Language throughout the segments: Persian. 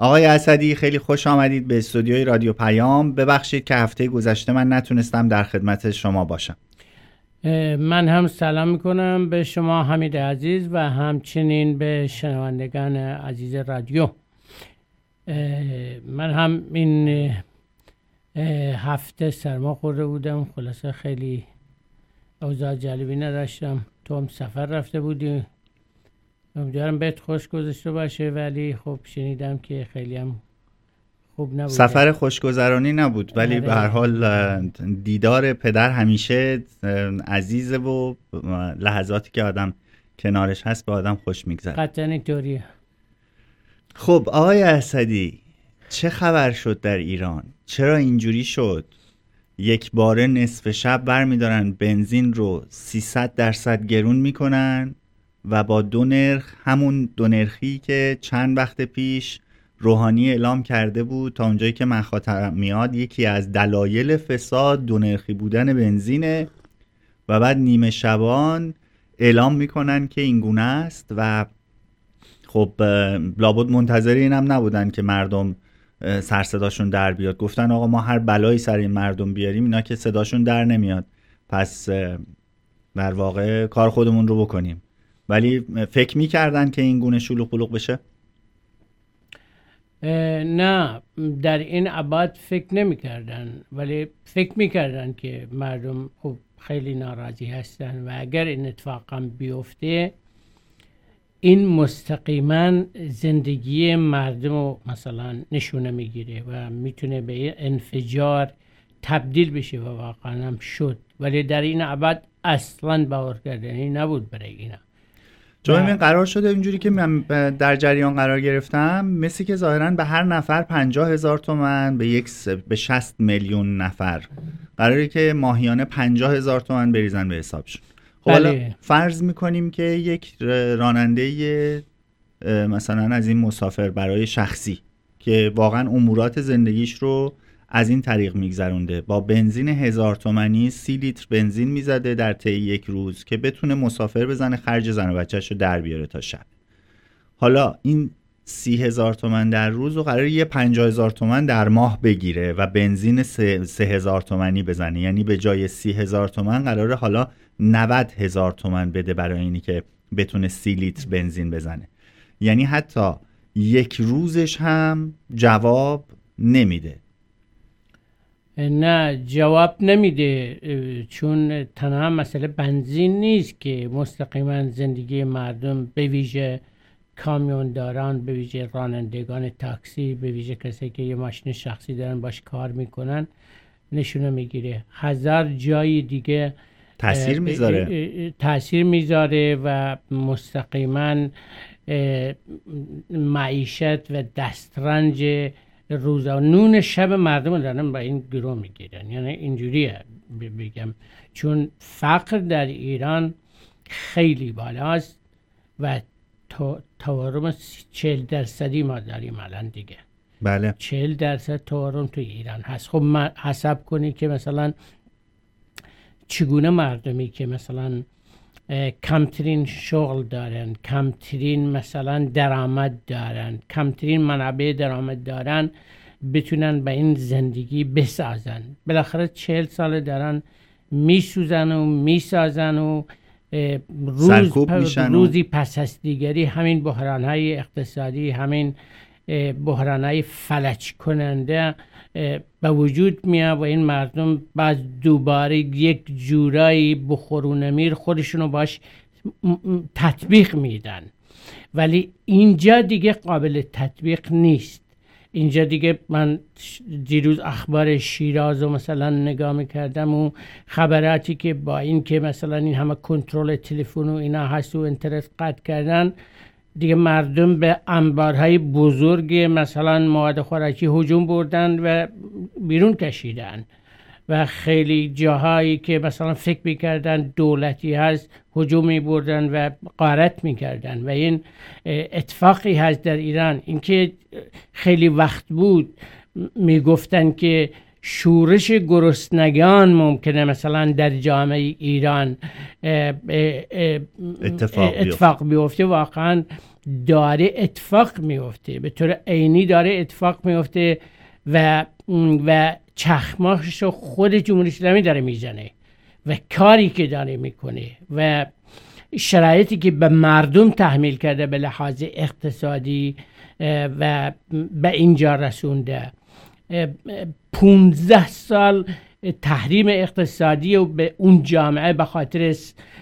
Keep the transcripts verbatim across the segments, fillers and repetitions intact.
آقای اسدی خیلی خوش آمدید به استودیوی رادیو پیام. ببخشید که هفته گذشته من نتونستم در خدمت شما باشم. من هم سلام میکنم به شما حمید عزیز و همچنین به شنوندگان عزیز رادیو. من هم این هفته سرما خورده بودم، خلاصه خیلی اوضاع جالبی نداشتم. تو هم سفر رفته بودی، امیدوارم بهت خوش گذشته باشه، ولی خب شنیدم که خیلی هم خوب نبود. سفر خوشگذرانی نبود، ولی به هر حال دیدار پدر همیشه عزیزه و لحظاتی که آدم کنارش هست به آدم خوش میگذره. قطعا اینطوریه. خب آقای اسدی، چه خبر شد در ایران؟ چرا اینجوری شد؟ یک باره نصف شب برمیدارن بنزین رو سیصد درصد گرون میکنن و با دو نرخ، همون دو نرخی که چند وقت پیش روحانی اعلام کرده بود تا اونجایی که من خاطرم میاد یکی از دلایل فساد دو نرخی بودن بنزینه، و بعد نیمه شبان اعلام میکنن که این گونه است. و خب لابد منتظر اینم نبودن که مردم سر صداشون در بیاد. گفتن آقا ما هر بلایی سر این مردم بیاریم، اینا که صداشون در نمیاد، پس در واقع کار خودمون رو بکنیم. ولی فکر میکردن که این گونه شلوغ پلوغ بشه؟ نه، در این ابعاد فکر نمیکردن، ولی فکر میکردن که مردم خب خیلی ناراضی هستن و اگر این اتفاقا بیفته این مستقیما زندگی مردم رو مثلا نشونه میگیره و میتونه به انفجار تبدیل بشه و واقعا هم شد، ولی در این ابعاد اصلا باور کردنی نبود برای اینا. چون این قرار شده اینجوری که من در جریان قرار گرفتم، مثل که ظاهراً به هر نفر پنجاه هزار تومن، به یک س... به شصت میلیون نفر قراره که ماهیانه پنجاه هزار تومن بریزن به حسابشون. خب حالا فرض میکنیم که یک راننده مثلا از این مسافر برای شخصی که واقعا امورات زندگیش رو از این طریق میگذرونده، با بنزین هزار تومنی سی لیتر بنزین میزده در طی یک روز که بتونه مسافر بزنه، خرج زن و بچه‌ش رو در بیاره تا شب. حالا این سی هزار تومن در روز و قراره یه پنجاه هزار تومن در ماه بگیره و بنزین سه, سه هزار تومنی بزنه، یعنی به جای سی هزار تومن قراره حالا نود هزار تومن بده برای اینی که بتونه سی لیتر بنزین بزنه. یعنی حتی یک روزش هم جواب نمیده. نه، جواب نمیده، چون تنها مسئله بنزین نیست که مستقیما زندگی مردم، به ویژه کامیونداران، به ویژه رانندگان تاکسی، به ویژه کسی که یه ماشین شخصی دارن باش کار میکنن نشونه میگیره. هزار جای دیگه تأثیر میذاره تأثیر میذاره و مستقیما معیشت و دسترنج روزا نون شب مردم دارن با این گروه میگیرن. یعنی اینجوریه بگم، چون فقر در ایران خیلی بالاست و تورم چهل درصدی ما داریم الان دیگه. بله، چهل درصد تورم تو ایران هست. خب ما حساب کنی که مثلا چگونه مردمی که مثلا کمترین شغل دارن، کمترین مثلا درآمد دارن، کمترین منابع درآمد دارن، بتونن به این زندگی بسازن. بالاخره چهل سال دارن میسوزن و میسازن و روز پ... روزی پس از دیگری همین بحرانهای اقتصادی، همین بحرانهای فلج کننده به وجود میاد و این مردم بعد دوباره یک جورایی بخورون میر خودشونو باش تطبیق میدن، ولی اینجا دیگه قابل تطبیق نیست. اینجا دیگه من دیروز اخبار شیراز رو مثلا نگاه میکردم و خبراتی که با این که مثلا این همه کنترل تلفن و اینا هست و اینترنت قطع کردن، دیگه مردم به انبارهای بزرگ مثلا مواد خوراکی هجوم بردن و بیرون کشیدن و خیلی جاهایی که مثلا فکر میکردن دولتی هست هجوم میبردن و غارت میکردن. و این اتفاقی هست در ایران. اینکه خیلی وقت بود میگفتن که شورش گرسنگان ممکنه مثلا در جامعه ایران اتفاق, اتفاق بیفته، واقعا داره اتفاق میفته، به طور عینی داره اتفاق میفته و و چخماش رو خود جمهوری اسلامی داره میزنه و کاری که داره میکنه و شرایطی که به مردم تحمیل کرده به لحاظ اقتصادی و به اینجا رسونده. پونزده سال تحریم اقتصادی و به اون جامعه به خاطر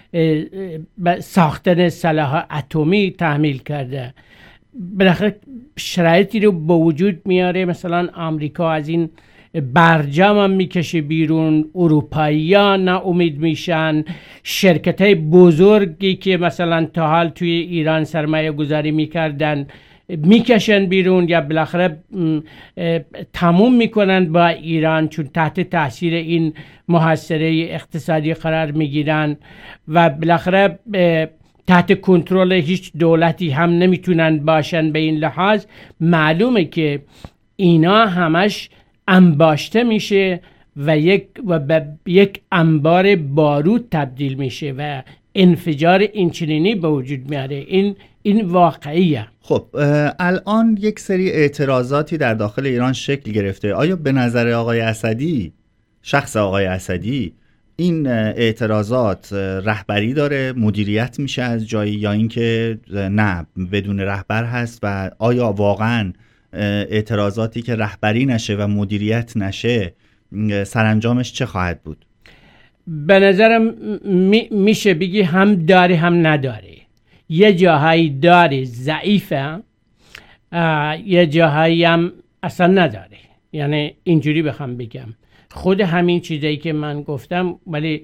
ساختن سلاح اتمی تحمیل کرده. بالاخره شرایطی رو به وجود میاره، مثلا آمریکا از این برجام هم میکشه بیرون، اروپایی ها ناامید میشن، شرکت های بزرگی که مثلا تا حال توی ایران سرمایه گذاری میکردن میکشن بیرون یا بالاخره تموم میکنن با ایران، چون تحت تاثیر این محاصره اقتصادی قرار میگیرن و بالاخره تحت کنترل هیچ دولتی هم نمیتونن باشن. به این لحاظ معلومه که اینا همش انباشته میشه و یک و به یک انبار بارود تبدیل میشه و انفجار اینچنینی به وجود میاره. این این واقعیه. خب الان یک سری اعتراضاتی در داخل ایران شکل گرفته. آیا به نظر آقای اسدی، شخص آقای اسدی، این اعتراضات رهبری داره، مدیریت میشه از جایی، یا اینکه نه بدون رهبر هست و آیا واقعا اعتراضاتی که رهبری نشه و مدیریت نشه سرانجامش چه خواهد بود؟ به نظرم می میشه بگی هم داره هم نداره. یه جاهایی داره ضعیفه، یه جاهایی هم اصلا نداره. یعنی اینجوری بخوام بگم خود همین چیزایی که من گفتم، ولی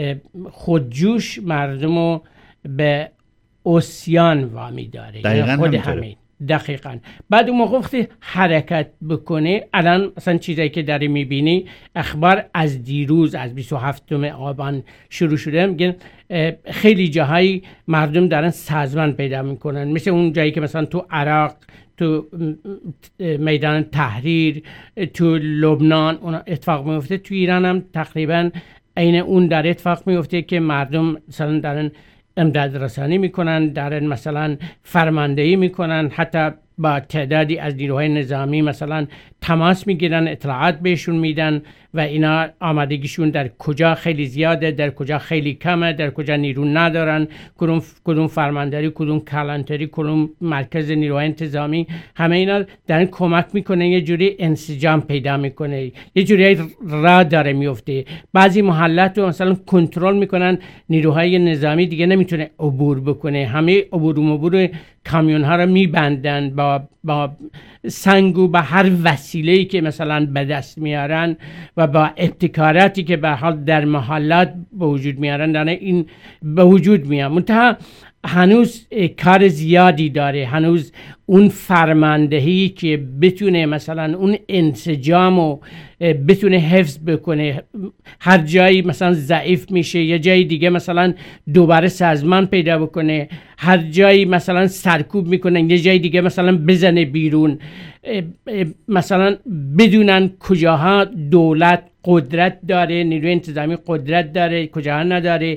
خودجوش مردمو به عصیان وامی داره. دقیقاً خود همینطوره. همین دقیقاً. بعد اون موقع وقتی حرکت بکنه، الان مثلا چیزایی که داری میبینی، اخبار از دیروز از بیست و هفتم آبان شروع شده، میگن خیلی جاهای مردم دارن سازمان پیدا میکنن، مثل اون جایی که مثلا تو عراق، تو میدان تحریر، تو لبنان اون اتفاق میفته. تو ایران هم تقریبا عین اون داره اتفاق میفته که مردم مثلا دارن امداد رسانی میکنن، دارن مثلا فرماندهی میکنن، حتی با تعدادی از نیروهای نظامی مثلا تماس میگیرن، اطلاعات بهشون میدن و اینا آمادگیشون در کجا خیلی زیاده، در کجا خیلی کمه، در کجا نیرو ندارن، کدوم کدوم فرمانداری، کدوم کلانتری، کدوم مرکز نیروهای انتظامی، همه اینا دارن کمک میکنه، یه جوری انسجام پیدا میکنه، یه جوری راه داره میفته. بعضی محلات رو مثلا کنترل میکنن، نیروهای نظامی دیگه نمیتونه عبور بکنه، همه عبور و عبور کامیون ها رو میبندن با با سنگ و با هر وسیله‌ای که مثلا به دست میارن و با ابتکاراتی که به حال در محلات به وجود میارن، داره این به وجود میاد. منتها هنوز کار زیادی داره، هنوز اون فرماندهی که بتونه مثلا اون انسجام رو بتونه حفظ بکنه. هر جایی مثلا ضعیف میشه، یه جای دیگه مثلا دوباره سازمان پیدا بکنه، هر جایی مثلا سرکوب میکنه، یه جای دیگه مثلا بزنه بیرون، مثلا بدونن کجاها دولت قدرت داره، نیروی انتظامی قدرت داره، کجاها نداره.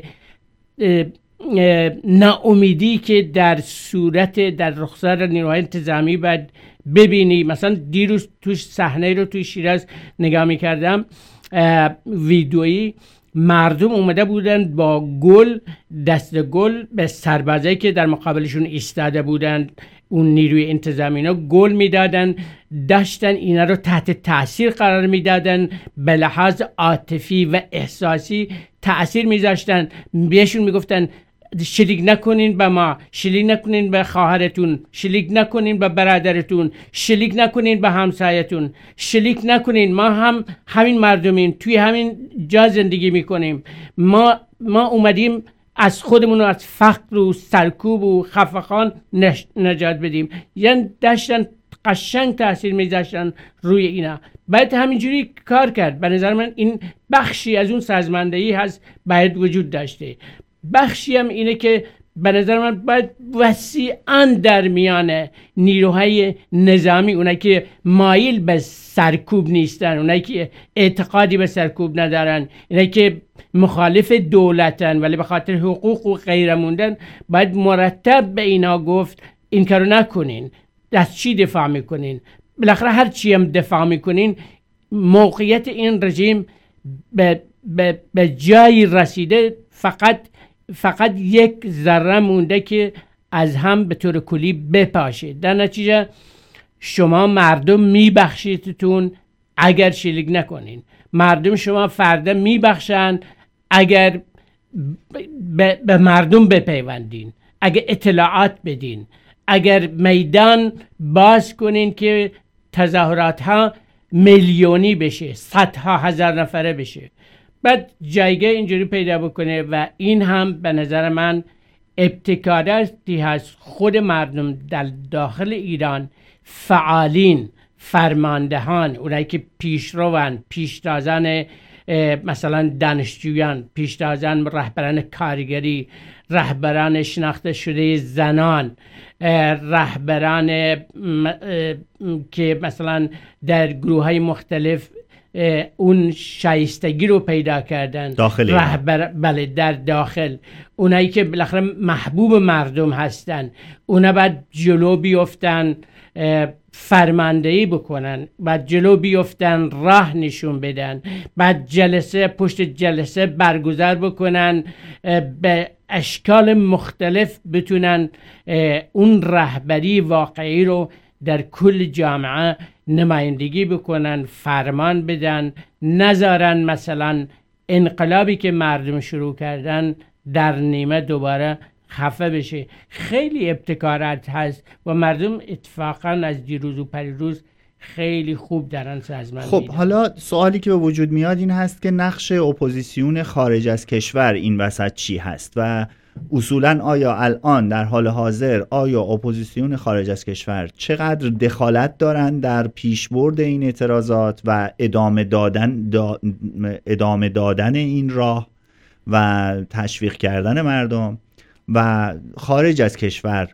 ناامیدی که در صورت در رخسار نیروهای انتظامی باید ببینی. مثلا دیروز توش صحنه رو توی شیراز نگاه میکردم، ویدئویی، مردم اومده بودن با گل، دست گل به سربازایی که در مقابلشون ایستاده بودن، اون نیروی انتظامی اینا گل میدادن، داشتن اینا رو تحت تاثیر قرار میدادن، به لحاظ عاطفی و احساسی تاثیر میذاشتن، بهشون میگفتن شلیک نکنین به ما، شلیک نکنین به خواهرتون، شلیک نکنین به برادرتون، شلیک نکنین به همسایتون، شلیک نکنین، ما هم همین مردمیم، توی همین جا زندگی میکنیم، ما ما اومدیم از خودمون از فقر و سرکوب و خفقان نجات بدیم. یعنی داشتن قشنگ تاثیر میذاشتن روی اینا. باید همینجوری کار کرد. به نظر من این بخشی از اون سازماندهی هست باید وجود داشته. بخشی هم اینه که به نظر من باید وسیعاً در میان نیروهای نظامی، اونایی که مایل به سرکوب نیستن، اونایی که اعتقادی به سرکوب ندارن، اونایی که مخالف دولتن ولی به خاطر حقوق و غیره موندن، باید مرتب به اینا گفت این کارو نکنین. از چی دفاع میکنین؟ بالاخره هر چی هم دفاع میکنین، موقعیت این رژیم به, به, به جایی رسیده، فقط فقط یک ذره مونده که از هم به طور کلی بپاشه. در نتیجه شما مردم میبخشیدتون اگر شلیک نکنین، مردم شما فردا میبخشن اگر به, به مردم بپیوندین، اگر اطلاعات بدین، اگر میدان باز کنین که تظاهرات ها میلیونی بشه، صدها هزار نفره بشه، بعد جایگاه اینجوری پیدا بکنه. و این هم به نظر من ابتکاراتی هست خود مردم در داخل ایران، فعالین، فرماندهان، اونایی که پیشروان، پیشتازان مثلا دانشجویان، پیشتازان رهبران کارگری، رهبران شناخته شده زنان، رهبران که مثلا در گروه های مختلف اون شایستگی رو پیدا کردن داخل رهبر، بله در داخل، اونایی که بالاخره محبوب مردم هستن، اونا بعد جلو بیفتن، فرماندهی بکنن، بعد جلو بیفتن، راه نشون بدن، بعد جلسه پشت جلسه برگزار بکنن، به اشکال مختلف بتونن اون رهبری واقعی رو در کل جامعه نمایندگی بکنن، فرمان بدن، نذارن مثلا انقلابی که مردم شروع کردن در نیمه دوباره خفه بشه. خیلی ابتکارات هست و مردم اتفاقا از دیروز و پریروز خیلی خوب دارن سازمان خب میدن. حالا سوالی که به وجود میاد این هست که نقش اپوزیسیون خارج از کشور این وسط چی هست و اصولا آیا الان در حال حاضر آیا اپوزیسیون خارج از کشور چقدر دخالت دارن در پیشبرد این اعتراضات و ادامه دادن دا ادامه دادن این راه و تشویق کردن مردم، و خارج از کشور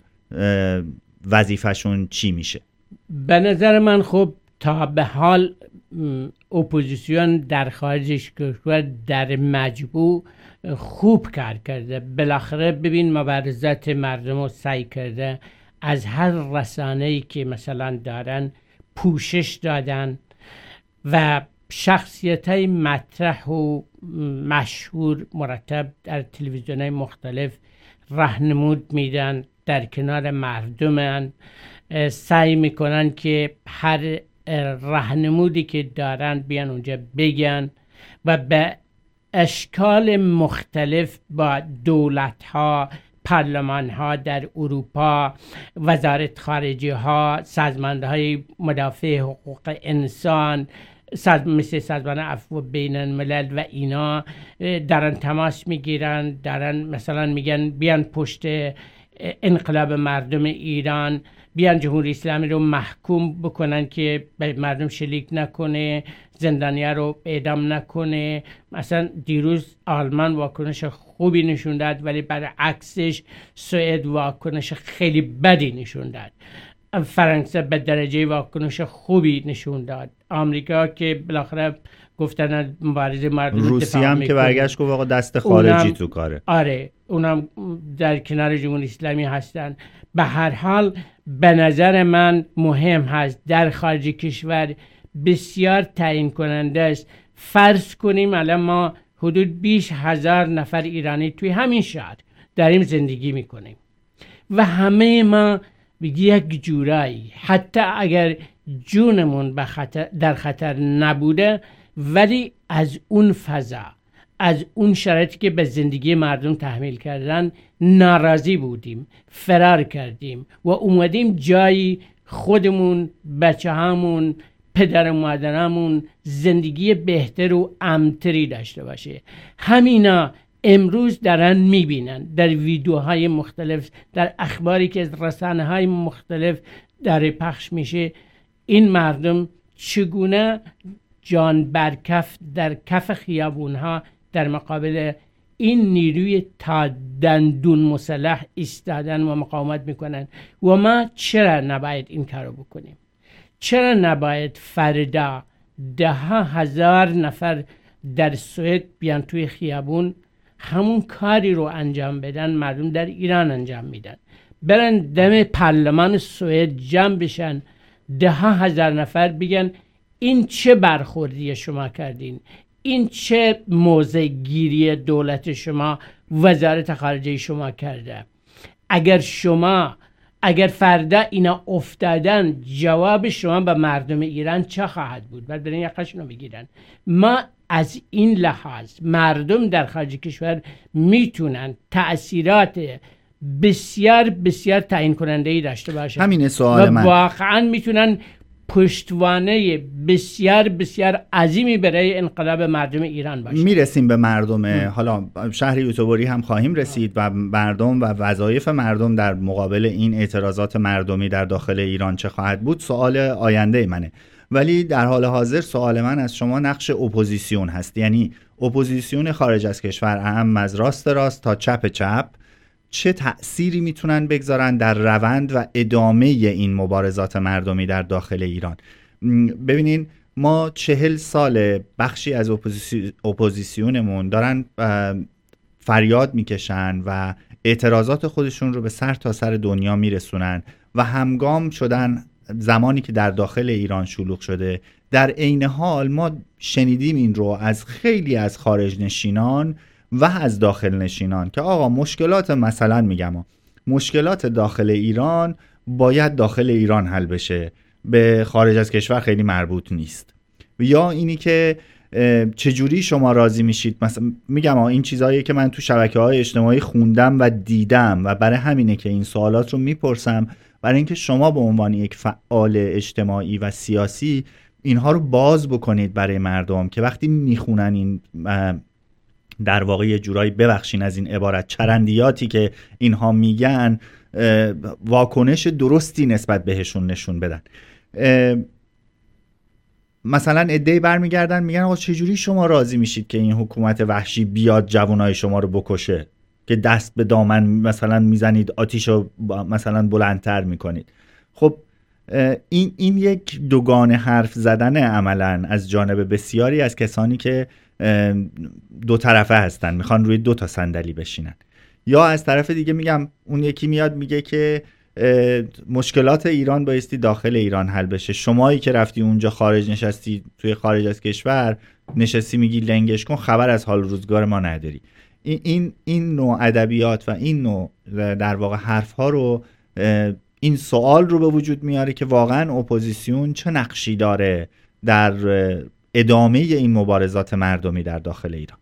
وظیفه‌شون چی میشه؟ به نظر من خب تا به حال اپوزیسیون در خارج کشور در مجموع خوب کار کرده. بالاخره ببین مبارزات مردم رو سعی کرده از هر رسانه‌ای که مثلا دارن پوشش دادن و شخصیت‌های مطرح و مشهور مرتب در تلویزیون‌های مختلف راهنمود میدن، در کنار مردمن، سعی میکنن که هر راهنمودی که دارن بیان اونجا بگن و به اشکال مختلف با دولت‌ها، پارلمان‌ها در اروپا، وزارت خارجه ها، سازمان‌های مدافع حقوق انسان مثل سازمان عفو بین الملل و اینا دارن تماس میگیرن، دارن مثلا میگن بیان پشت انقلاب مردم ایران، بیان جمهوری اسلامی رو محکوم بکنن که به مردم شلیک نکنه، زندانیا رو اعدام نکنه. مثلا دیروز آلمان واکنش خوبی نشون داد ولی برعکسش سوئد واکنش خیلی بدی نشون داد، فرانسه به درجه واکنش خوبی نشون داد، آمریکا که بالاخره گفتن مبارزه مردم، روسیه هم که برگشت گفت آقا دست خارجی تو کاره. آره اونم در کنار جمهوری اسلامی هستن. به هر حال به نظر من مهم هست در خارج کشور بسیار تعیین کننده است. فرض کنیم الان ما حدود بیست هزار نفر ایرانی توی همین شهر داریم زندگی میکنیم و همه ما یک جورایی حتی اگر جونمون به خطر در خطر نبوده ولی از اون فضا، از اون شرایطی که به زندگی مردم تحمیل کردن ناراضی بودیم، فرار کردیم و اومدیم جایی خودمون، بچه همون، پدر و مادرمون زندگی بهتر و امن‌تری داشته باشه. همینا امروز دارن میبینن در ویدیوهای مختلف، در اخباری که از رسانه‌های مختلف داره پخش میشه، این مردم چگونه جان برکف در کف خیابونها در مقابل این نیروی تا دندون مسلح ایستادن و مقاومت میکنن و ما چرا نباید این کارو بکنیم؟ چرا نباید فردا ده هزار نفر در سوئد بیان توی خیابون همون کاری رو انجام بدن مردم در ایران انجام میدن، برن دم پارلمان سوئد جمع بشن، ده هزار نفر بگن این چه برخوردی شما کردین، این چه موضع گیری دولت شما، وزارت خارجه شما کرده. اگر شما اگر فردا اینا افتادن جواب شما به مردم ایران چه خواهد بود؟ بعد برن یقشون رو بگیرن. ما از این لحاظ مردم در خارج کشور میتونن تأثیرات بسیار بسیار تعیین کننده‌ای داشته باشن. همین سوال من. و واقعا میتونن پشتوانه بسیار بسیار عظیمی برای انقلاب مردم ایران باشه. میرسیم به مردم ام. حالا شهر یوتوبری هم خواهیم رسید و مردم و وظایف مردم در مقابل این اعتراضات مردمی در داخل ایران چه خواهد بود سوال آینده منه. ولی در حال حاضر سوال من از شما نقش اپوزیسیون هست، یعنی اپوزیسیون خارج از کشور، اهم از راست راست تا چپ چپ، چه تأثیری میتونن بگذارن در روند و ادامه این مبارزات مردمی در داخل ایران؟ ببینین ما چهل سال بخشی از اپوزیسی... اپوزیسیونمون دارن فریاد میکشن و اعتراضات خودشون رو به سر تا سر دنیا میرسونن و همگام شدن زمانی که در داخل ایران شلوغ شده. در عین حال ما شنیدیم این رو از خیلی از خارج نشینان و از داخل نشینان که آقا مشکلات مثلا میگم مشکلات داخل ایران باید داخل ایران حل بشه، به خارج از کشور خیلی مربوط نیست. یا اینی که چجوری شما راضی میشید، مثلا میگم این چیزایی که من تو شبکه‌های اجتماعی خوندم و دیدم و برای همینه که این سوالات رو میپرسم، برای اینکه شما به عنوان یک فعال اجتماعی و سیاسی اینها رو باز بکنید برای مردم که وقتی میخونن این در واقع یه جورایی ببخشین از این عبارت چرندیاتی که اینها میگن واکنش درستی نسبت بهشون نشون بدن. مثلا عده‌ای برمیگردن میگن آقا چجوری شما راضی میشید که این حکومت وحشی بیاد جوانای شما رو بکشه که دست به دامن مثلا میزنید آتیشو مثلا بلندتر میکنید؟ خب این این یک دوگانه حرف زدن عملا از جانب بسیاری از کسانی که دو طرفه هستن، میخوان روی دو تا صندلی بشینن. یا از طرف دیگه میگم اون یکی میاد میگه که مشکلات ایران بایستی داخل ایران حل بشه، شمایی که رفتی اونجا خارج نشستی توی خارج از کشور نشستی میگی لنگش کن، خبر از حال روزگار ما نداری. این این این نوع ادبیات و این نوع در واقع حرف ها رو این سوال رو به وجود میاره که واقعا اپوزیسیون چه نقشی داره در ادامه این مبارزات مردمی در داخل ایران؟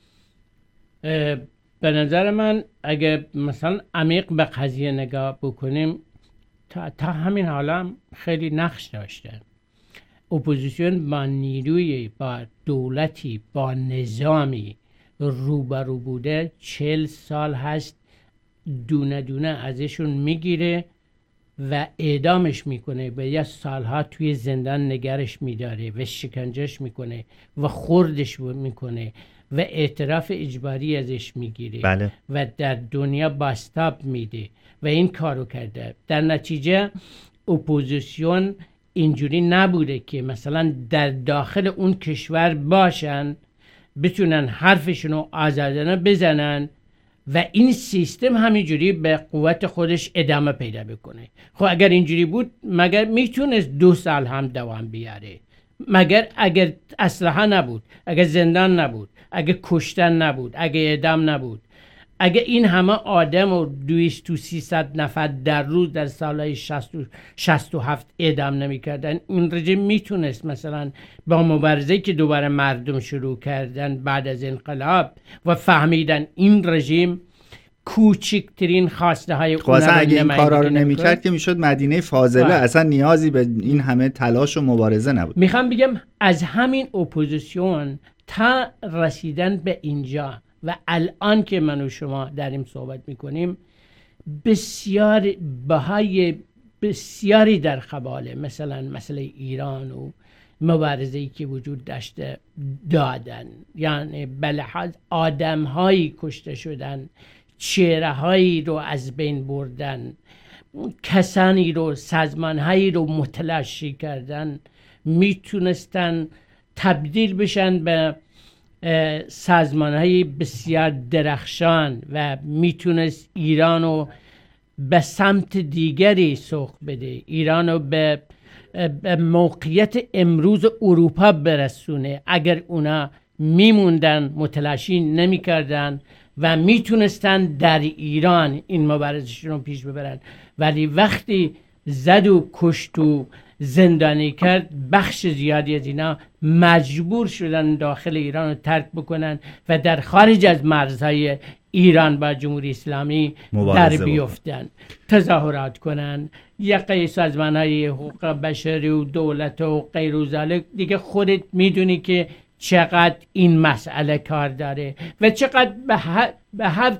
به نظر من اگه مثلا عمیق به قضیه نگاه بکنیم تا, تا همین حالا خیلی نقش داشته. اپوزیسیون با نیروی، با دولتی، با نظامی روبرو بوده، چهل سال هست دونه دونه ازشون میگیره و اعدامش میکنه و یا سالها توی زندان نگرش میداره و شکنجهش میکنه و خوردش میکنه و اعتراف اجباری ازش میگیره. بله. و در دنیا باستاب میده و این کارو کرده. در نتیجه اپوزیسیون اینجوری نبوده که مثلا در داخل اون کشور باشن بتونن حرفشونو آزادانه بزنن و این سیستم همینجوری به قوت خودش ادامه پیدا بکنه. خب اگر اینجوری بود مگر میتونست دو سال هم دوام بیاره؟ مگر اگر اسلحه نبود، اگر زندان نبود، اگر کشتن نبود، اگر اعدام نبود، اگر این همه آدم و دویست و سیصد نفر در روز در سالهای شصت و هفت اعدام نمی کردن، این رژیم میتونست مثلا با مبارزه که دوباره مردم شروع کردن بعد از انقلاب و فهمیدن این رژیم کوچکترین خواسته های خب اصلا اگه این کارا رو نمی کرد که میشد مدینه فاضله، اصلا نیازی به این همه تلاش و مبارزه نبود. میخوام بگم از همین اپوزیسیون تا رسیدن به اینجا و الان که من و شما داریم صحبت میکنیم بسیار بهای بسیاری در خباله، مثلا مسئله ایران و مبارزه‌ای که وجود داشته دادن. یعنی بلحاظ آدم هایی کشته شدن، چهره هایی رو از بین بردن، کسانی رو، سازمان هایی رو متلاشی کردن، میتونستن تبدیل بشن به سازمان های بسیار درخشان و میتونست ایران رو به سمت دیگری سوق بده، ایران رو به به موقعیت امروز اروپا برسونه اگر اونا میموندن، متلاشی نمیکردن و میتونستن در ایران این مبارزشون رو پیش ببرن. ولی وقتی زد و کشت و زندانی کرد، بخش زیادی از اینا مجبور شدن داخل ایران رو ترک بکنن و در خارج از مرزهای ایران با جمهوری اسلامی در بیفتن، تظاهرات کنن، یقه سازمان‌های حقوق بشری و دولت و غیر و ذالک. دیگه خودت میدونی که چقدر این مسئله کار داره و چقدر به هر, به هر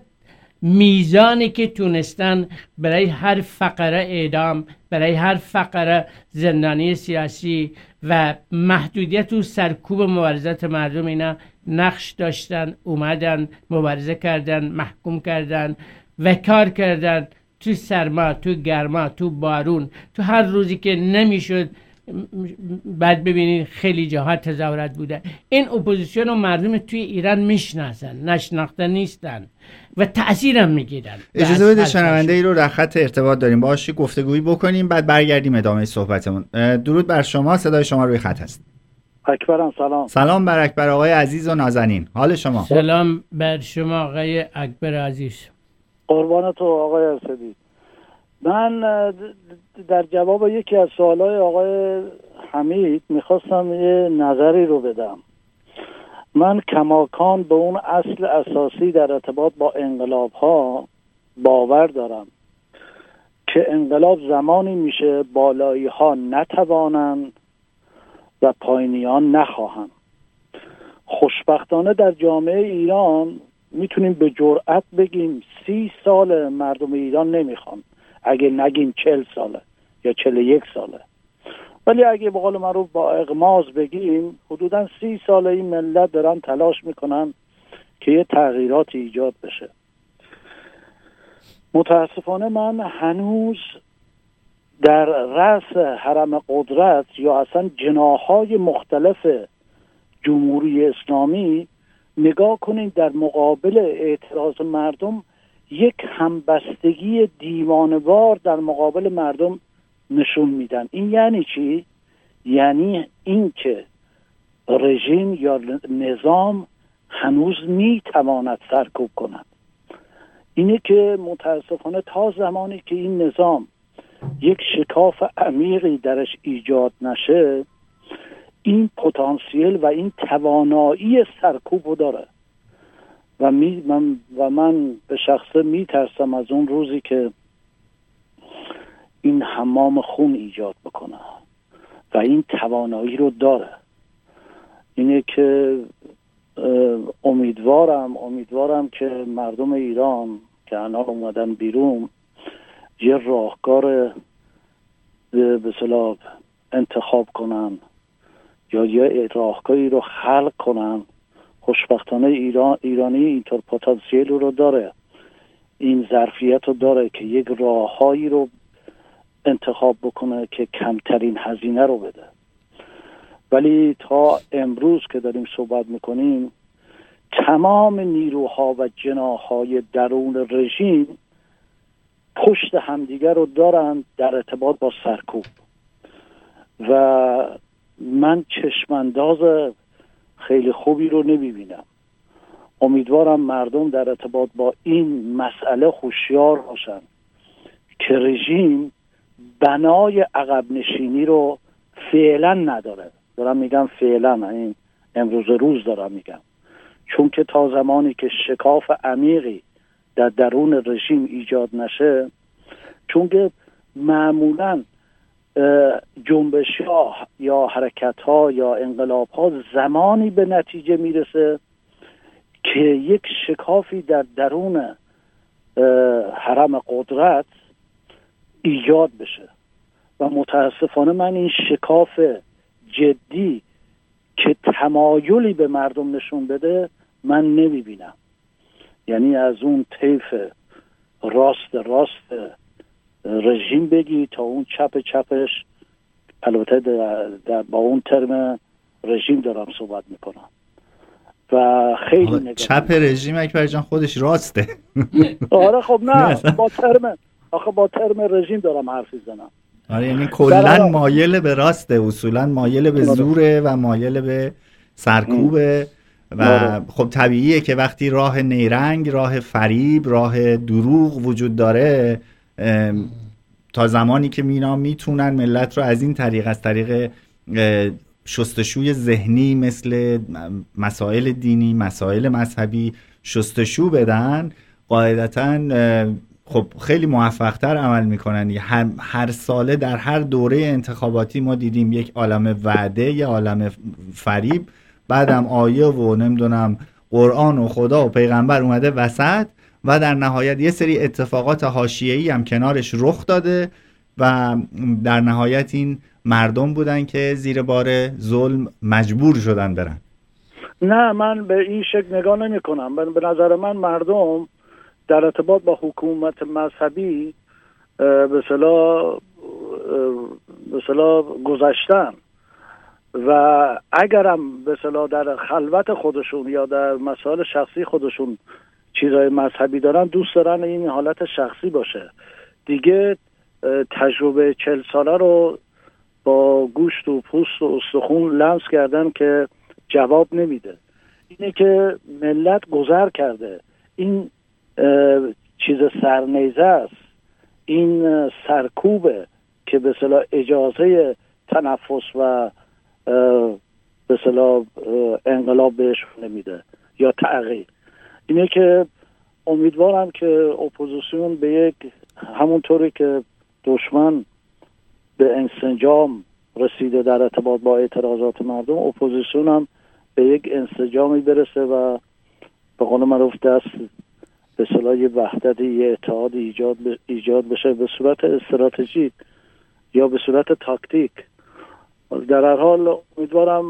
میزانی که تونستن برای هر فقره اعدام، برای هر فقره زندانی سیاسی و محدودیت و سرکوب مبارزات مردم اینا نقش داشتن، اومدن مبارزه کردن، محکوم کردن و کار کردن تو سرما، تو گرما، تو بارون، تو هر روزی که نمیشد. بعد ببینید خیلی جاها تظاهرات بوده. این اپوزیسیون و مردم توی ایران میشناسن، نشناخته نیستن و تأثیر هم میگیرن. اجازه بده شنونده ای رو در خط ارتباط داریم، باهاش گفتگویی بکنیم بعد برگردیم ادامه صحبتمون. درود بر شما، صدای شما روی خط هست. اکبرم سلام. سلام بر اکبر آقای عزیز و نازنین، حال شما؟ سلام بر شما آقای اکبر عزیز. قربان تو آقای اسدی. من در جواب یکی از سوالای آقای حمید میخواستم یه نظری رو بدم. من کماکان به اون اصل اساسی در ارتباط با انقلاب ها باور دارم که انقلاب زمانی میشه بالایی ها نتوانند و پایینیان نخواهند. خوشبختانه در جامعه ایران میتونیم به جرئت بگیم سی سال مردم ایران نمیخوان، اگه نگیم چل ساله یا چل یک ساله، ولی اگه به قول معروف با اغماض بگیم حدوداً سی ساله این ملت دارن تلاش میکنن که یه تغییراتی ایجاد بشه. متاسفانه من هنوز در رأس حرم قدرت یا اصلا جناح‌های مختلف جمهوری اسلامی نگاه کنید در مقابل اعتراض مردم یک همبستگی دیوانه‌وار در مقابل مردم نشون میدن. این یعنی چی؟ یعنی این که رژیم یا نظام هنوز میتواند سرکوب کند. اینه که متاسفانه تا زمانی که این نظام یک شکاف عمیقی درش ایجاد نشه، این پتانسیل و این توانایی سرکوب رو داره و, می من و من به شخصه میترسم از اون روزی که این حمام خون ایجاد بکنه و این توانایی رو داره. اینه که امیدوارم امیدوارم که مردم ایران که الان اومدن بیرون یه راهکار به اصطلاح انتخاب کنن یا یه راهکاری رو خلق کنن. خوشبختانه ایران ایرانی اینطور پتانسیل رو داره، این ظرفیت رو داره که یک راههایی رو انتخاب بکنه که کمترین هزینه رو بده. ولی تا امروز که داریم صحبت میکنیم تمام نیروها و جناحهای درون رژیم پشت همدیگر رو دارن در ارتباط با سرکوب و من چشمانداز خیلی خوبی رو نمیبینم. امیدوارم مردم در ارتباط با این مسئله هوشیار باشن که رژیم بنای عقب نشینی رو فعلا نداره. دارم میگم فعلا، این امروز روز دارم میگم، چون که تا زمانی که شکاف عمیقی در درون رژیم ایجاد نشه، چون که معمولاً جنبش ها یا حرکت ها یا انقلاب ها زمانی به نتیجه میرسه که یک شکافی در درون حرم قدرت ایجاد بشه و متاسفانه من این شکاف جدی که تمایلی به مردم نشون بده من نمیبینم. یعنی از اون طیف راست راست رژیم بگی تا اون چپ چپش، البته در, در با اون ترم رژیم دارم صحبت میکنم و خیلی نگاه چپ رژیم اکبر جان خودش راسته. آره خب نه با ترم آخه با ترم رژیم دارم حرف میزنم. آره یعنی کلا مایل به راسته، اصولا مایل به زوره و مایل به سرکوبه و خب طبیعیه که وقتی راه نیرنگ، راه فریب، راه دروغ وجود داره، تا زمانی که مینا میتونن ملت رو از این طریق، از طریق شستشوی ذهنی مثل مسائل دینی، مسائل مذهبی شستشو بدن، قاعدتاً خب خیلی موفق‌تر عمل میکنن. هر, هر ساله در هر دوره انتخاباتی ما دیدیم یک عالم وعده، یک عالم فریب، بعدم آیه و نمیدونم قرآن و خدا و پیغمبر اومده وسط و در نهایت یه سری اتفاقات حاشیه‌ای هم کنارش رخ داده و در نهایت این مردم بودن که زیر بار ظلم مجبور شدن برن. نه من به این شکل نگاه نمی کنم. به نظر من مردم در ارتباط با حکومت مذهبی به اصطلاح به اصطلاح گذشتن و اگرم به اصطلاح در خلوت خودشون یا در مسائل شخصی خودشون چیزای مذهبی دارن، دوست دارن این حالت شخصی باشه دیگه. تجربه چهل ساله رو با گوشت و پوست و استخون لمس کردن که جواب نمیده. اینه که ملت گذر کرده، این چیز سرنیزه است، این سرکوبه که به اصطلاح اجازه تنفس و به اصطلاح انقلاب بهش نمیده یا تغییر. اینه که امیدوارم که اپوزیسیون به یک، همونطوری که دشمن به انسجام رسیده در ارتباط با اعتراضات مردم، اپوزیسیون هم به یک انسجامی برسه و به قول معروف دست به اصطلاح یه وحدت، یه اتحاد ایجاد ایجاد بشه به صورت استراتژیک یا به صورت تاکتیک. در هر حال امیدوارم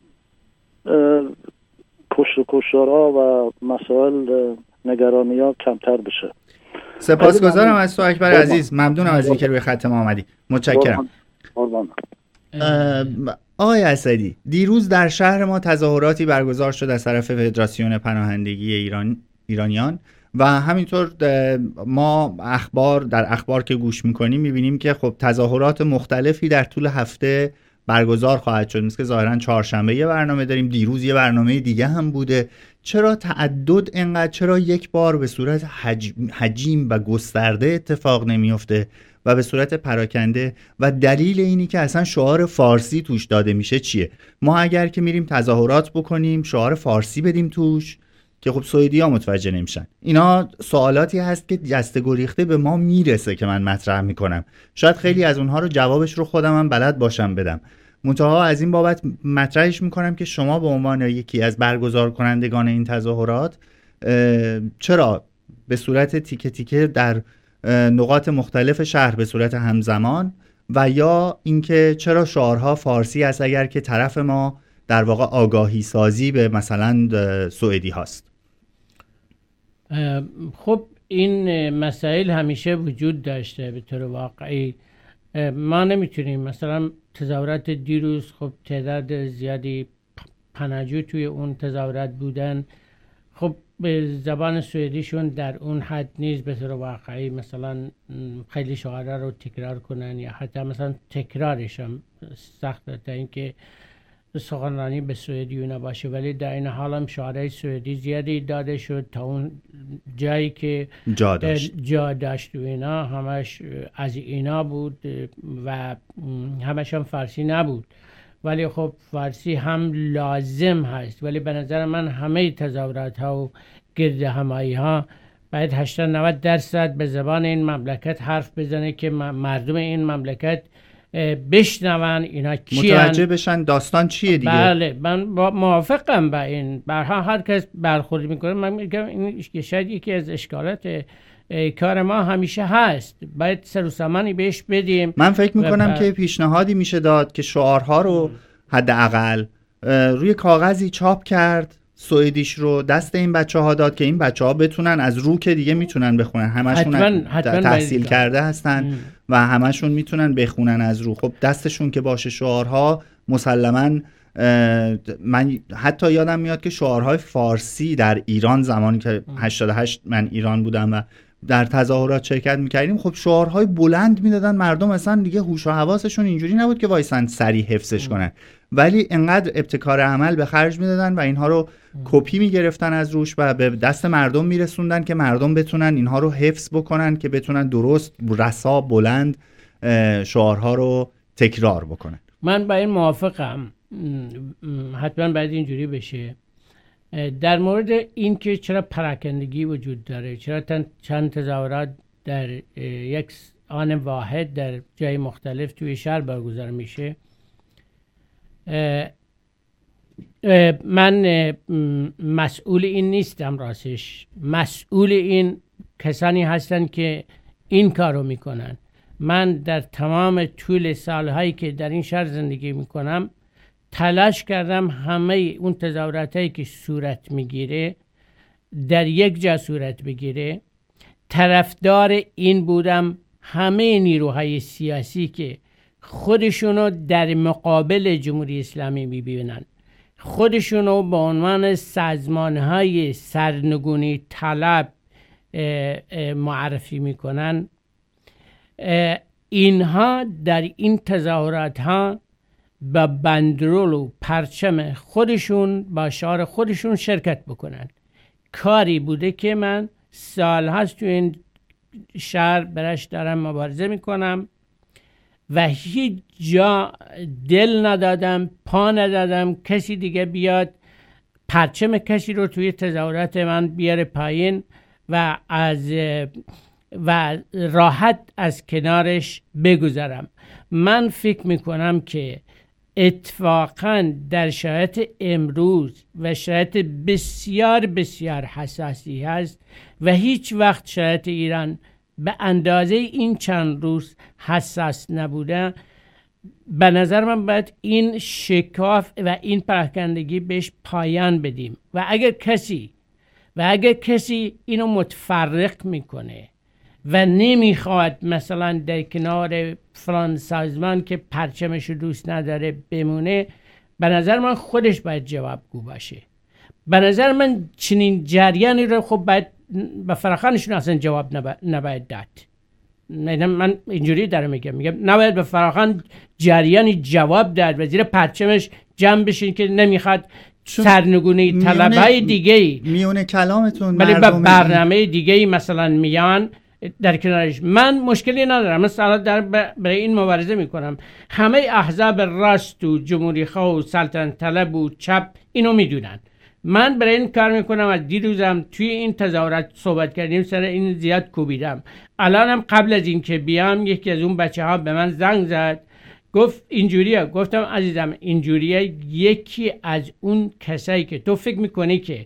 کشت و کشتارها و مسائل نگرانی ها کمتر بشه. سپاسگزارم از تو اکبر عزیز، ممنونم از اینکه روی خط ما آمدی. متشکرم. آقای اسدی، دیروز در شهر ما تظاهراتی برگزار شد از طرف فدراسیون پناهندگی ایران ایرانیان و همینطور ما اخبار در اخبار که گوش میکنیم میبینیم که خب تظاهرات مختلفی در طول هفته برگزار خواهد شد. مثل که ظاهرا چهارشنبه یه برنامه داریم، دیروز یه برنامه دیگه هم بوده. چرا تعدد اینقدر؟ چرا یک بار به صورت حجم، حجیم و گسترده اتفاق نمیفته و به صورت پراکنده؟ و دلیل اینی که اصلا شعار فارسی توش داده میشه چیه؟ ما اگر که میریم تظاهرات بکنیم شعار فارسی بدیم توش که خب سوئدی ها متوجه نمیشن. اینا سوالاتی هست که جسته گریخته به ما میرسه که من مطرح میکنم. شاید خیلی از اونها رو جوابش رو خودم هم بلد باشم بدم. منتها از این بابت مطرحش میکنم که شما به عنوان یکی از برگزار کنندگان این تظاهرات چرا به صورت تیکه تیکه در نقاط مختلف شهر به صورت همزمان، و یا اینکه چرا شعارها فارسی است اگر که طرف ما در واقع آگاهی سازی به مثلا سوئدی هاست؟ خب این مسائل همیشه وجود داشته به طور واقعی. ما نمیتونیم مثلا تظاهرات دیروز خب تعداد زیادی پناهجو توی اون تظاهرات بودن، خب به زبان سوئدیشون در اون حد نیست به طور واقعی مثلا خیلی شعارها رو تکرار کنن یا حتی مثلا تکرارش هم سخته تا اینکه سخنرانی به سوئدی نباشه، ولی در این حال هم شعارهای سوئدی زیادی داده شد تا اون جایی که جا داشت جا داشت و اینا همش از اینا بود و همش هم فارسی نبود. ولی خب فارسی هم لازم هست، ولی به نظر من همه تظاهرات ها و گرد همایی ها باید هشتاد نود درصد به زبان این مملکت حرف بزنه که مردم این مملکت بشنون اینا کیان، متوجه بشن داستان چیه دیگه. بله من موافقم با این. برها هر کس برخورد میکنه، من میگم این شاید یکی از اشکالات کار ما همیشه هست، باید سر و سامانی بهش بدیم. من فکر میکنم ب... که پیشنهادی میشه داد که شعارها رو حداقل روی کاغذی چاپ کرد، سوئدیش رو دست این بچه ها داد که این بچه ها بتونن از رو که دیگه میتونن بخونن، همشون حتما، حتما تحصیل کرده هستن ام. و همشون میتونن بخونن از رو. خب دستشون که باشه شعارها، مسلماً من حتی یادم میاد که شعارهای فارسی در ایران زمانی که هشتاد و هشت من ایران بودم و در تظاهرات شرکت میکردیم، خب شعارهای بلند میدادن، مردم اصلا دیگه هوش و حواسشون اینجوری نبود که وایسن سریع حفظش کنن، ولی انقدر ابتکار عمل به خرج میدادن و اینها رو کپی میگرفتن از روش و به دست مردم میرسوندن که مردم بتونن اینها رو حفظ بکنن، که بتونن درست رسا بلند شعارها رو تکرار بکنن. من با این موافقم، حتما باید اینجوری بشه. در مورد این که چرا پراکندگی وجود داره، چرا چند تظاهرات در یک آن واحد در جای مختلف توی شهر برگزار میشه، من مسئول این نیستم. راستش مسئول این کسانی هستن که این کارو میکنن. من در تمام طول سالهایی که در این شهر زندگی میکنم تلاش کردم همه اون تظاهراتایی که صورت میگیره در یک جا صورت بگیره. طرفدار این بودم همه نیروهای سیاسی که خودشونو در مقابل جمهوری اسلامی میبینن، خودشونو به عنوان سازمانهای سرنگونی طلب معرفی میکنن، اینها در این تظاهرات ها با بندرول و پرچم خودشون با شعار خودشون شرکت بکنن. کاری بوده که من سال هست تو این شهر برش دارم مبارزه میکنم و هیچ جا دل ندادم، پا ندادم کسی دیگه بیاد پرچم کسی رو توی تظاهرات من بیاره پایین و از و راحت از کنارش بگذرم. من فکر میکنم که اتفاقاً در شرایط امروز و شرایط بسیار بسیار حساسی هست و هیچ وقت شرایط ایران به اندازه این چند روز حساس نبوده، به نظر من باید این شکاف و این پراکندگی بهش پایان بدیم. و اگر کسی و اگر کسی اینو متفرق میکنه و نمیخواد مثلا در کنار فلان سازمان که پرچمشو دوست نداره بمونه، به نظر من خودش باید جوابگو باشه. به نظر من چنین جریانی رو خب باید به فراخانشون اصلا جواب نباید داد. من اینجوری دارم میگم میگم نباید به فراخان جریانی جواب داد و زیر پرچمش جمع بشین که نمیخواد سرنگونی طلبهای دیگه میونه کلامتون ولی به برنامه دیگه مثلا میان در کنارش. من مشکلی ندارم، من سالات در برای این مبارزه میکنم. همه احزاب راست و جمهوری خواه و سلطنت طلب و چپ اینو میدونن. من برای این کار میکنم. از دیروزم توی این تظاهرات صحبت کردیم، سر این زیاد کوبیدم. الانم قبل از این که بیام یکی از اون بچه ها به من زنگ زد، گفت اینجوریه. گفتم عزیزم اینجوریه، یکی از اون کسایی که تو فکر میکنی که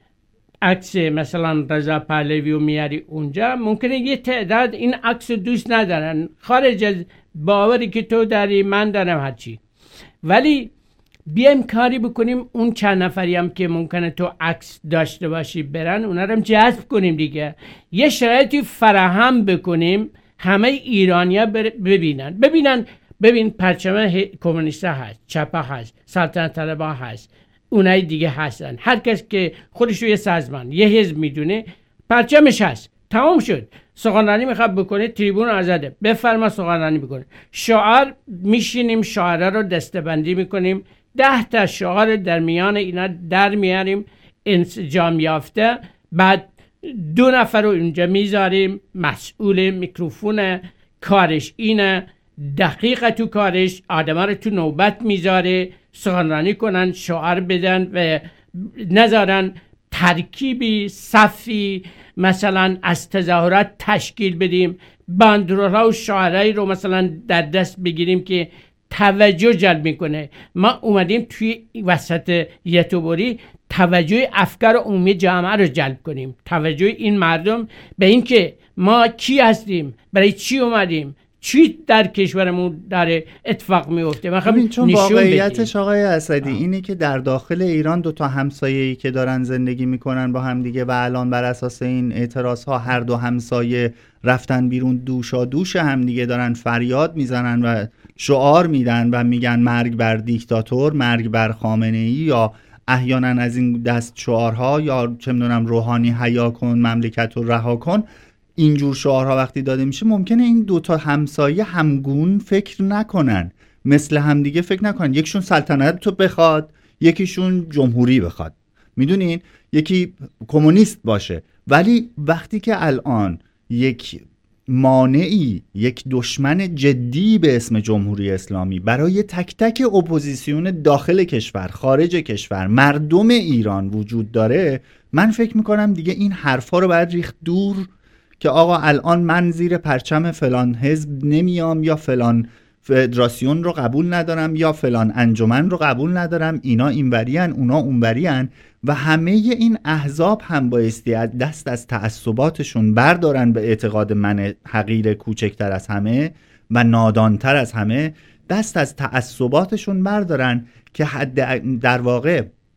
عکس مثلا رضا پهلوی رو میاری اونجا، ممکنه یه تعداد این عکس رو دوست ندارن، خارج از باوری که تو داری من دارم هرچی، ولی بیایم کاری بکنیم اون چند نفری هم که ممکنه تو عکس داشته باشی برن، اونا رو هم جذب کنیم دیگه. یه شرایطی فراهم بکنیم همه ایرانیا ببینن ببینن ببین پرچم کمونیست هست، چپ هست، سلطنت طلبها هست، اونای دیگه هستن. هر کس که خودش رو یه سازمان یه حزب میدونه پرچمش هست، تمام شد. سخنرانی میخواد بکنه تریبون آزاده، بفرما سخنرانی بکنه. شعار میشینیم شعاره رو دسته‌بندی میکنیم، ده تا شعار در میان اینا در میاریم انسجام یافته، بعد دو نفر رو اینجا میذاریم مسئول میکروفون، کارش اینه، دقیقه تو کارش، آدما رو تو نوبت میذاره سخنرانی کنن، شعار بدن و نذارن ترکیبی صفی مثلا از تظاهرات تشکیل بدیم، باندرول‌ها و شعارهایی رو مثلا در دست بگیریم که توجه جلب میکنه. ما اومدیم توی وسط یوتیوبری توجه افکار عمومی جامعه رو جلب کنیم، توجه این مردم به این که ما کی هستیم، برای چی اومدیم، چی در کشورمون داره اتفاق میفته. ببین چون واقعیتش آقای اسدی اینه که در داخل ایران دو تا همسایه‌ای که دارن زندگی میکنن با هم دیگه و الان بر اساس این اعتراض ها هر دو همسایه رفتن بیرون، دوشا دوش هم دیگه دارن فریاد میزنن و شعار میدن و میگن مرگ بر دیکتاتور، مرگ بر خامنه‌ای، یا احیانا از این دست شعارها، یا چه میدونم روحانی حیا کن مملکت رو رها کن. اینجور شعارها وقتی داده میشه ممکنه این دوتا همسایه همگون فکر نکنن، مثل همدیگه فکر نکنن، یکیشون سلطنت تو بخواد یکیشون جمهوری بخواد، میدونین، یکی کمونیست باشه. ولی وقتی که الان یک مانعی، یک دشمن جدی به اسم جمهوری اسلامی برای تک تک اپوزیسیون داخل کشور، خارج کشور، مردم ایران وجود داره، من فکر میکنم دیگه این حرفا رو باید ریخت دور که آقا الان من زیر پرچم فلان حزب نمیام، یا فلان فدراسیون رو قبول ندارم، یا فلان انجمن رو قبول ندارم، اینا اینورین اونا اونورین، و همه این احزاب هم بایستی دست از تعصباتشون بردارن، به اعتقاد من حقیر کوچکتر از همه و نادانتر از همه، دست از تعصباتشون بردارن که حد در واقع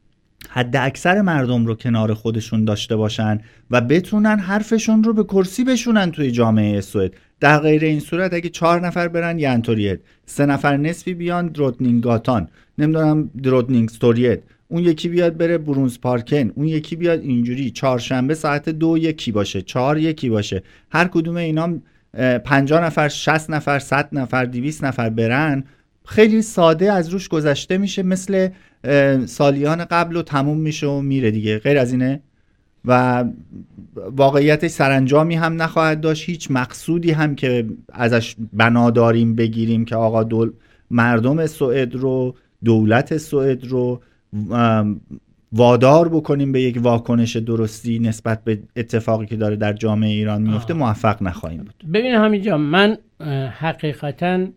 حد اکثر مردم رو کنار خودشون داشته باشن و بتونن حرفشون رو به کرسی بشونن توی جامعه سوئد. در غیر این صورت اگه چهار نفر برن ینتوریت، سه نفر نصفی بیان درودنینگاتان، نمیدونم درودنینگستوریت، اون یکی بیاد بره برونز پارکن، اون یکی بیاد اینجوری، چهارشنبه ساعت دو یکی باشه، چهار یکی باشه، هر کدوم اینا پنجاه نفر، شصت نفر، صد نفر، دویست نفر برن، خیلی ساده از روش گذشته میشه، مثل سالیان قبل و تموم میشه و میره دیگه، غیر از اینه. و واقعیتش سرانجامی هم نخواهد داشت، هیچ مقصودی هم که ازش بنا داریم بگیریم که آقا دول مردم سوئد رو، دولت سوئد رو وادار بکنیم به یک واکنش درستی نسبت به اتفاقی که داره در جامعه ایران میفته، موفق نخواهیم بود. ببین همینجا من حقیقتاً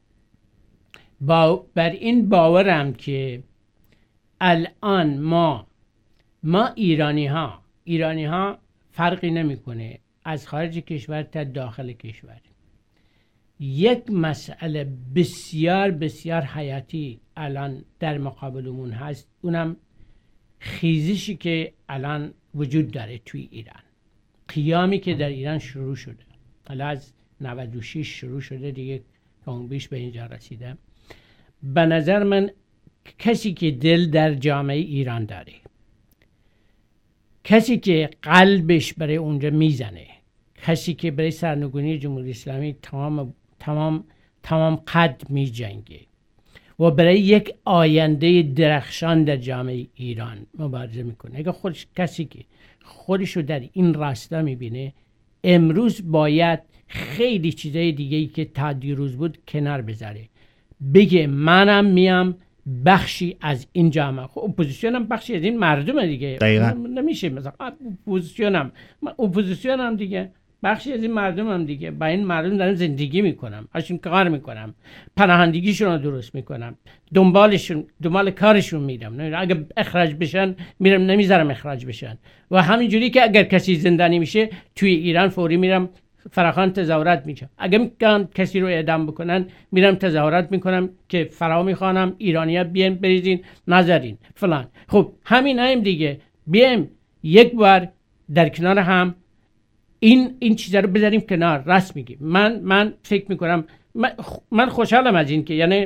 با بر این باورم که الان ما ما ایرانی ها ایرانی ها فرقی نمیکنه از خارج کشور تا داخل کشور. یک مسئله بسیار بسیار حیاتی الان در مقابلمون هست، اونم خیزشی که الان وجود داره توی ایران، قیامی که در ایران شروع شده، حالا از نود و شش شروع شده دیگه، اون بیش به اینجا رسیده. به نظر من کسی که دل در جامعه ایران داره، کسی که قلبش برای اونجا میزنه، کسی که برای سرنگونی جمهوری اسلامی تمام تمام تمام قد میجنگه و برای یک آینده درخشان در جامعه ایران مبارزه میکنه، اگه خودش کسی که خودشو در این راستا میبینه، امروز باید خیلی چیزای دیگه‌ای که تا دیروز بود کنار بذاره، بگه منم میام بخشی از این جامعه. خب اپوزیسیونم بخشی از این مردم دیگه، دقیقاً نمیشه مثلا اپوزیسیونم اپوزیسیونم دیگه بخشی از این مردمم دیگه، با این مردم دارم زندگی میکنم، اشون کار میکنم، پناهندگیشون رو درست میکنم، دنبالشون دنبال کارشون میرم، اگه اخراج بشن میرم نمیذارم اخراج بشن. و همینجوری که اگر کسی زندانی میشه توی ایران فوری میرم فراخوان تظاهرات میکنم، اگه میگن کسی رو اعدام بکنن میرم تظاهرات میکنم که فرا میخوانم ایرانی‌ها بیان بریزین نذارین فلان. خب همین هم دیگه، بیایم یک بار در کنار هم این این چیزا رو بذاریم کنار، راست میگی. من من فکر میکنم من, من خوشحالم از این که یعنی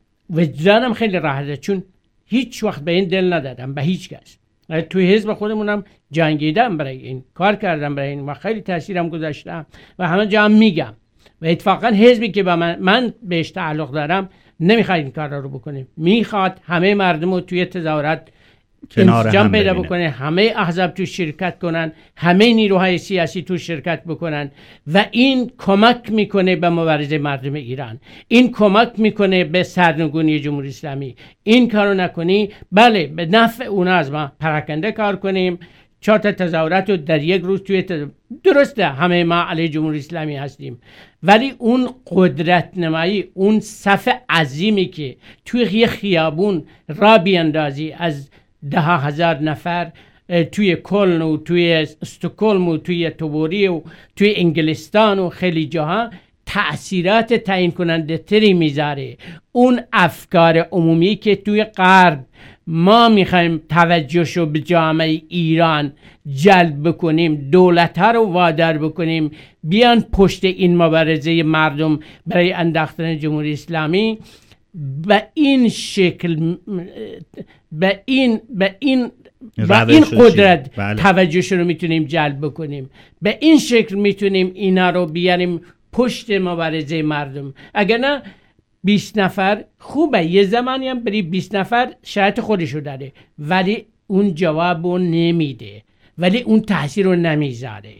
وجدانم خیلی راحته، چون هیچ وقت به این دل ندادم به هیچ کس. توی حزب خودمونم جنگیدم برای این، کار کردم برای این و خیلی تاثیرم گذاشتم و همه جا هم میگم. و اتفاقا حزبی که با من, من بهش تعلق دارم نمیخواد این کار رو بکنه، میخواد همه مردم رو توی تظاهرات انسجام پیدا بکنه، همه احزاب تو شرکت کنن، همه نیروهای سیاسی تو شرکت بکنن و این کمک میکنه به مبارزه مردم ایران، این کمک میکنه به سرنگونی جمهوری اسلامی. این کارو نکنی بله به نفع اونا از ما پراکنده کار کنیم، چهار تا تظاهرات رو در یک روز توی تظاهرات. درسته همه ما علیه جمهوری اسلامی هستیم، ولی اون قدرت نمایی، اون صف عظیمی که توی یه خیابون را بیاندازی از ده هزار نفر توی کلن و توی استکهلم و توی توبوری و توی انگلستان و خیلی جاها، تأثیرات تعیین کننده تری میذاره. اون افکار عمومی که توی غرب ما میخوایم توجهشو به جامعه ایران جلب بکنیم، دولت ها رو وادار بکنیم بیان پشت این مبارزه مردم برای انداختن جمهوری اسلامی، به این شکل به این به این و این قدرت بله. توجهش رو میتونیم جلب بکنیم. به این شکل میتونیم اینا رو بیاریم پشت مبارزه مردم. اگر نه بیست نفر خوبه، یه زمانی هم بری بیست نفر شرط خودشو داره، ولی اون جواب رو نمیده، ولی اون تاثیر رو نمیذاره.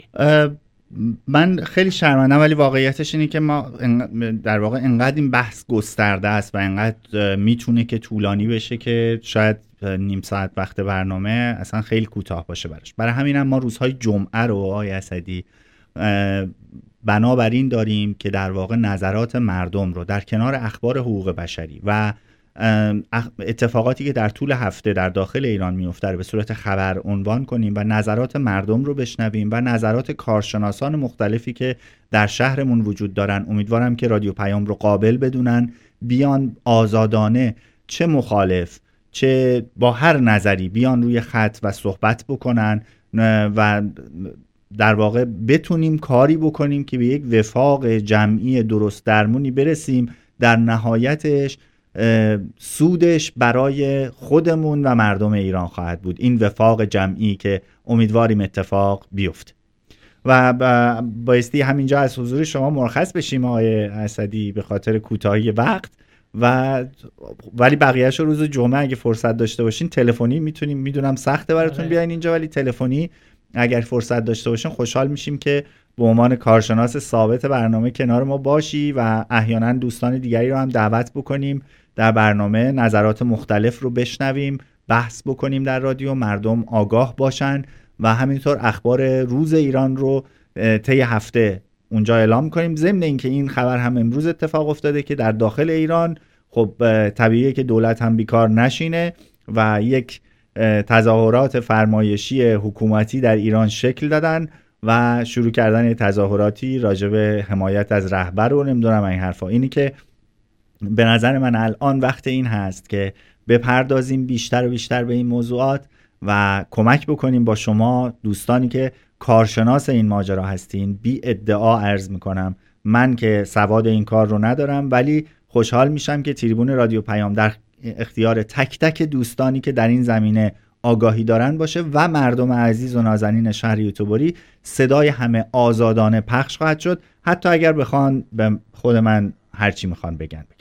من خیلی شرمندم، ولی واقعیتش اینه که ما در واقع انقدر این بحث گسترده است و انقدر میتونه که طولانی بشه که شاید نیم ساعت وقت برنامه اصلا خیلی کوتاه باشه براش. برای همینم ما روزهای جمعه رو آقای اسدی بنابراین داریم که در واقع نظرات مردم رو در کنار اخبار حقوق بشری و اتفاقاتی که در طول هفته در داخل ایران میفته رو به صورت خبر عنوان کنیم و نظرات مردم رو بشنویم و نظرات کارشناسان مختلفی که در شهرمون وجود دارن. امیدوارم که رادیو پیام رو قابل بدونن، بیان آزادانه، چه مخالف چه با هر نظری، بیان روی خط و صحبت بکنن و در واقع بتونیم کاری بکنیم که به یک وفاق جمعی درست درمونی برسیم. در نهایتش سودش برای خودمون و مردم ایران خواهد بود، این وفاق جمعی که امیدواریم اتفاق بیفته. و بایستی همینجا از حضور شما مرخص بشیم آقای اسدی به خاطر کوتاهی وقت، و ولی بقیه‌اش رو روز جمعه اگه فرصت داشته باشین تلفنی میتونیم، میدونم سخته براتون بیاین اینجا، ولی تلفنی اگر فرصت داشته باشین خوشحال میشیم که به عنوان کارشناس ثابت برنامه کنار ما باشی و احیانا دوستان دیگری رو هم دعوت بکنیم در برنامه، نظرات مختلف رو بشنویم، بحث بکنیم در رادیو، مردم آگاه باشن و همینطور اخبار روز ایران رو طی هفته اونجا اعلام کنیم. ضمن اینکه این خبر هم امروز اتفاق افتاده که در داخل ایران خب طبیعیه که دولت هم بیکار نشینه و یک تظاهرات فرمایشی حکومتی در ایران شکل دادن و شروع کردن تظاهراتی راجع به حمایت از رهبر و نمیدونم این حرفا. اینی که به نظر من الان وقت این هست که بپردازیم بیشتر و بیشتر به این موضوعات و کمک بکنیم با شما دوستانی که کارشناس این ماجرا هستین. بی ادعا عرض میکنم من که سواد این کار رو ندارم، ولی خوشحال میشم که تریبون رادیو پیام در اختیار تک تک دوستانی که در این زمینه آگاهی دارن باشه و مردم عزیز و نازنین شهر یوتیوبری. صدای همه آزادانه پخش خواهد شد، حتی اگر بخوان به خود من هرچی میخوان بگن بگن.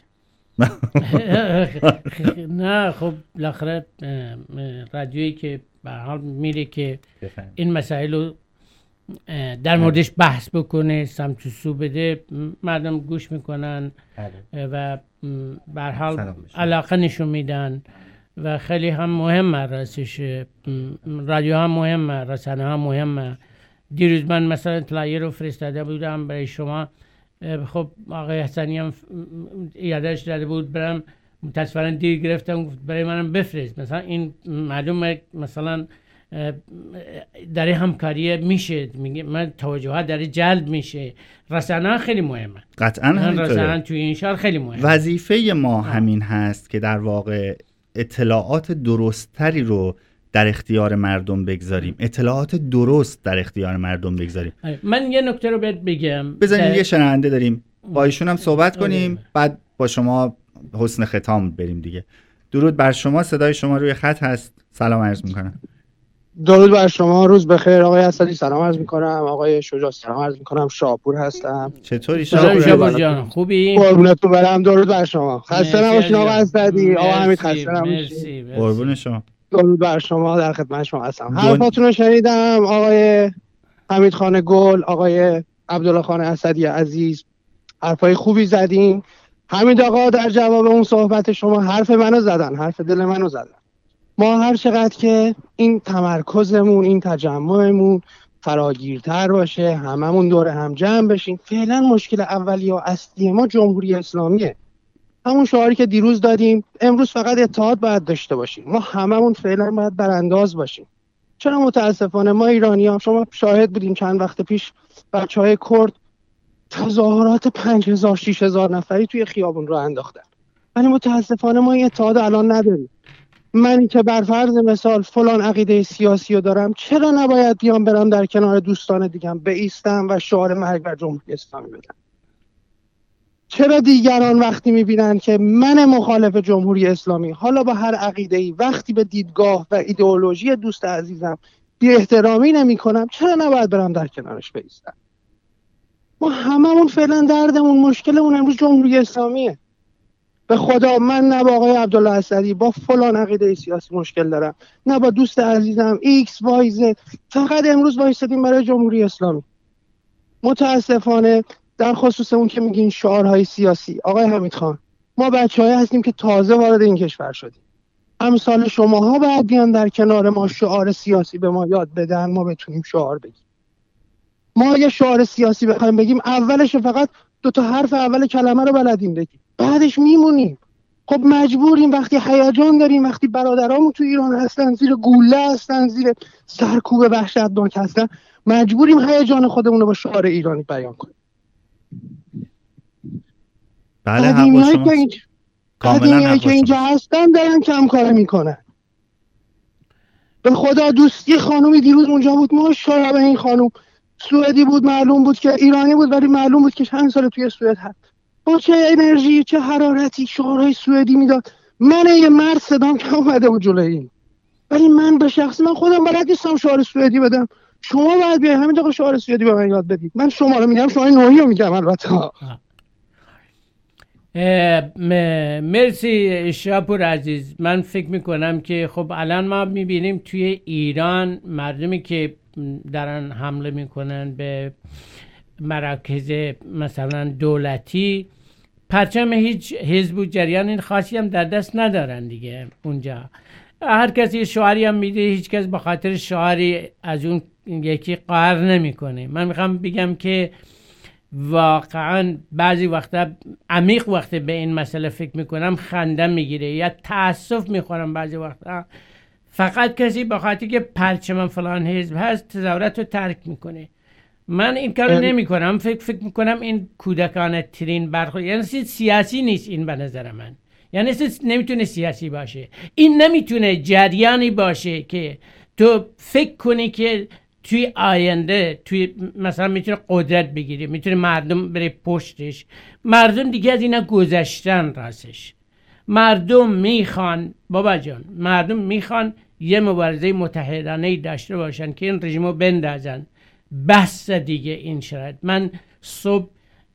نه خب بالاخره رادیویی که به هر حال میره که این مسائل رو در موردش بحث بکنه، سمت و سو بده، مردم گوش میکنن و به هر حال علاقه نشون میدن و خیلی هم مهمه. راستش رادیو هم مهمه، رسانه هم مهمه. دیروز من مثلا اطلاعیه رو فرستاده بودم برای شما، خب آقای حسنی هم یادش داده بود برم، متاسفانه دیر گرفتم، برای منم بفرست. مثلا این معلومه مثلا در همکاری میشه، میگه من توجهات در جلب میشه. رسانه خیلی مهمه، قطعا همینطوره. رسانه توی این شهر خیلی مهمه. وظیفه ما همین هست که در واقع اطلاعات درستری رو در اختیار مردم بگذاریم، اطلاعات درست در اختیار مردم بگذاریم. من یه نکته رو بهت بگم، بذاریم یه شنونده داریم با ایشون هم صحبت کنیم، بعد با شما حسن ختام بریم دیگه. درود بر شما، صدای شما روی خط هست. سلام عرض میکنم. درود بر شما، روز بخیر آقای اسدی. سلام عرض میکنم آقای شجاع، سلام عرض میکنم. شاپور هستم. چطوری شاپور جان؟ خوبی؟ قربونتون برم. درود بر شما. خسته نباشین آقای اسدی. آقا حمید خسته نباشین. قربون شما. درود بر شما، در خدمت شما هستم. حرفاتون رو شنیدم آقای حمید خان گل، آقای عبدالله خان اسدی عزیز، حرفای خوبی زدین. حمید آقا در جواب اون صحبت شما حرف منو زدن، حرف دل منو زدن. ما هر چقدر که این تمرکزمون، این تجمعمون فراگیرتر باشه، هممون دور هم جمع بشیم، فعلا مشکل اولی و اصلی ما جمهوری اسلامیه. همون شعاری که دیروز دادیم، امروز فقط اتحاد باید داشته باشیم. ما هممون فعلا باید برانداز باشیم. چرا متاسفانه ما ایرانی هم، شما شاهد بودیم چند وقت پیش بچهای کرد تظاهرات پنج هزار شش هزار نفری توی خیابون رو انداختن، ولی متاسفانه ما این اتحاد الان نداریم. منی که بر فرض مثال فلان عقیده سیاسی رو دارم، چرا نباید بیام برم در کنار دوستان دیگم بایستم و شعار مرگ بر جمهوری اسلامی بدم؟ چرا دیگران وقتی میبینن که من مخالف جمهوری اسلامی، حالا با هر عقیده‌ای، وقتی به دیدگاه و ایدئولوژی دوست عزیزم بی احترامی نمی کنم، چرا نباید برم در کنارش بایستم؟ ما هممون فعلا دردمون، مشکلمون امروز جمهوری اسلامیه. به خدا من نه با آقای عبدالله اسدی با فلان عقیده سیاسی مشکل دارم، نه با دوست عزیزم ایکس وای زد. فقط امروز وایسادیم برای جمهوری اسلامی. متاسفانه در خصوص اون که میگین شعارهای سیاسی، آقای حمیدخان، ما بچه‌ای هستیم که تازه وارد این کشور شدیم. امثال شماها باید بیان در کنار ما شعار سیاسی به ما یاد بدن، ما بتونیم شعار بگیم. ما یه شعار سیاسی بخوایم بگیم، اولش فقط دو تا حرف اول کلمه رو بلدیم بگیم، بعدش میمونیم. خب مجبوریم وقتی هیجان داریم، وقتی برادرامون تو ایران هستن زیر گوله هستن، زیر سرکوب وحشتناک هستن، مجبوریم هیجان خودمون رو با شعار ایرانی بیان کنیم. بله حق با شماست. قدیمیایی که اینجا هستن دارن کم کار میکنن. به خدا دوستی خانومی دیروز اونجا بود، ماشاءالله به این خانوم، سوئدی بود، معلوم بود که ایرانی بود ولی معلوم بود که چند سال توی سوئد هست. با چه انرژی، چه حرارتی شعارهای سوئدی میداد. من یه مرد صدام که اومده بود جلوی این، ولی من به شخص من خودم بلد نیستم شعار سوئدی بدم. شما باید بیاید همین دقیقه شعار سوئدی به من یاد بدید. من شما رو میگم، شما نوحی رو میگم البته. مرسی شاپور عزیز. من فکر میکنم که خب الان ما میبینیم توی ایران مردمی که دارن حمله میکنن به مراکز مثلا دولتی، پرچم هیچ حزب و جریان خاصی هم در دست ندارن دیگه. اونجا هر کسی شعاری هم میده، هیچ کس به خاطر شعاری از اون یکی قهر نمیکنه. من میخوام بگم که واقعا بعضی وقتا عمیق وقتی به این مسئله فکر میکنم خنده میگیره یا تاسف میخورم بعضی وقتا. فقط کسی به خاطر که پرچم فلان حزب هست تظاهرات رو ترک میکنه. من این کارو نمی کنم. فکر فکر میکنم این کودکانه ترین برخورد، یعنی سیاسی نیست این به نظر من. یعنی نمیتونه سیاسی باشه. این نمیتونه جریانی باشه که تو فکر کنی که توی آینده توی مثلا میتونه قدرت بگیری، میتونه مردم بره پشتش. مردم دیگه از اینا گذشتن راستش. مردم میخوان بابا جان، مردم میخوان یه مبارزه متحدانه داشته باشن که این رژیمو بندازن. بس دیگه این شرایط. من صبح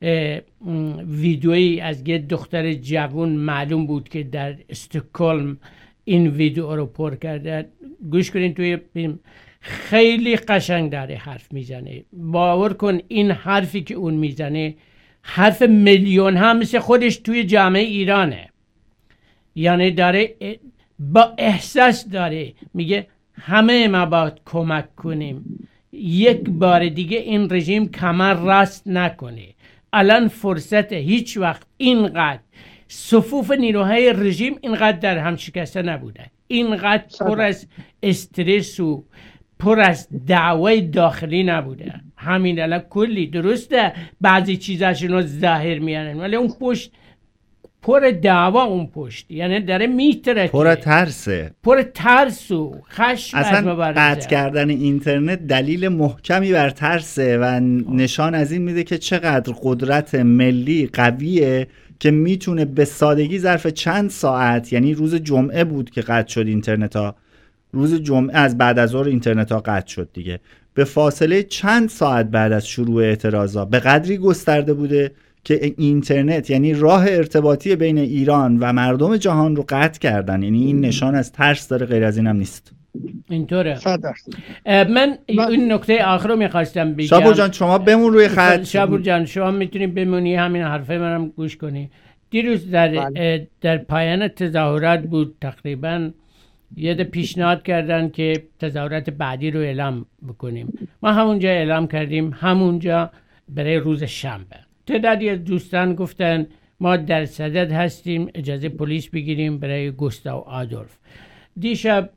ویدیویی از یه دختر جوان معلوم بود که در استکهلم این ویدیو رو پر کرده. گوش کنین، توی فیلم خیلی قشنگ داره حرف میزنه. باور کن این حرفی که اون میزنه حرف میلیون ها مثل خودش توی جامعه ایرانه. یعنی داره با احساس داره میگه همه ما باید کمک کنیم، یک بار دیگه این رژیم کمر راست نکنه. الان فرصت، هیچ وقت اینقدر صفوف نیروهای رژیم اینقدر در هم شکسته نبوده، اینقدر پر از استرس و پر از دعوای داخلی نبوده. همین الان کلی درسته بعضی چیزاشون رو ظاهر میانن ولی اون پشت پر دعوا، اون پشت یعنی داره میترکه، پر ترسه، پر ترس و خشم. اصلا قطع کردن اینترنت دلیل محکمی بر ترسه و نشان از این میده که چقدر قدرت ملی قویه که میتونه به سادگی ظرف چند ساعت، یعنی روز جمعه بود که قطع شد اینترنت ها، روز جمعه از بعد از ظهر اینترنت ها قطع شد دیگه، به فاصله چند ساعت بعد از شروع اعتراضا به قدری گسترده بوده که اینترنت یعنی راه ارتباطی بین ایران و مردم جهان رو قطع کردن. یعنی این نشان از ترس داره، غیر از این هم نیست. اینطوره. من این نکته آخر رو میخواستم بگم. شابور جان شما بمون روی خط. شابور جان شما میتونی بمونی، همین حرفه منم گوش کنی. دیروز در در پایان تظاهرات بود تقریبا، یه ده پیشنهاد کردن که تظاهرات بعدی رو اعلام بکنیم. ما همونجا اعلام کردیم، همونجا برای روز شنبه. تعدادی از دوستان گفتن ما در صدد هستیم، اجازه پلیس بگیریم برای گوستاو آدولف. دیشب